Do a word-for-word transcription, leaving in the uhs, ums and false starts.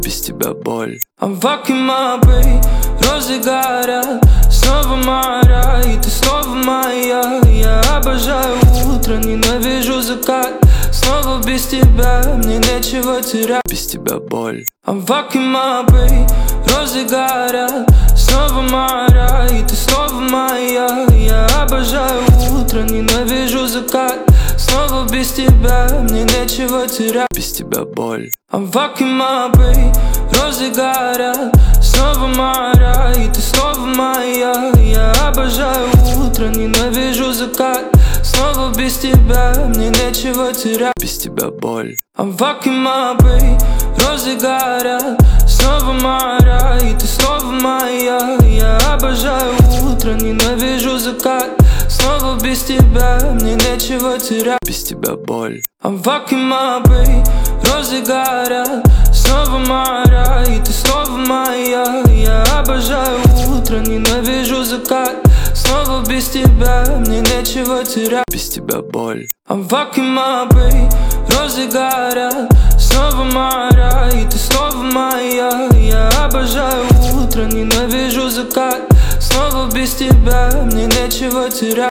без тебя боль. Аваки мапы, розы горят, снова мара, и ты снова моя. Я обожаю утро, ненавижу закат, снова без тебя, мне нечего терять. Без тебя боль. Аваки мапы, розы горят, снова мара, и ты снова моя. Я обожаю утро, ненавижу закат, снова без тебя, мне нечего терять. Без тебя боль. Аваки мапы, розы горят, снова мара, и ты снова моя. Я обожаю утро, ненавижу закат, снова без тебя, мне нечего терять. Без тебя боль. Аваки мапы, розы горят, снова мара, и ты снова моя. Я обожаю утро, ненавижу закат, снова без тебя, мне нечего терять. Без тебя боль. Аваки мапы, розы горят, снова мара, и ты снова моя. Я обожаю утро, ненавижу закат, снова без тебя, мне нечего терять. Без тебя боль. Аваки мапы, розы горят, снова мара, и ты снова моя. Я обожаю утро, ненавижу закат, снова без тебя, мне нечего терять.